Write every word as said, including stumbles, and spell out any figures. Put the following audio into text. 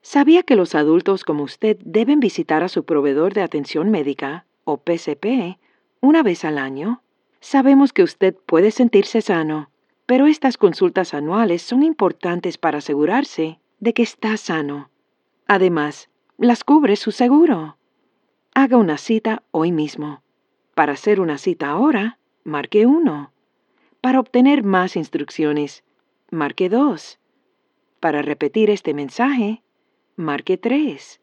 ¿Sabía que los adultos como usted deben visitar a su proveedor de atención médica, o P C P, una vez al año? Sabemos que usted puede sentirse sano, pero estas consultas anuales son importantes para asegurarse de que está sano. Además, las cubre su seguro. Haga una cita hoy mismo. Para hacer una cita ahora, marque uno. Para obtener más instrucciones, marque dos. Para repetir este mensaje, marque tres.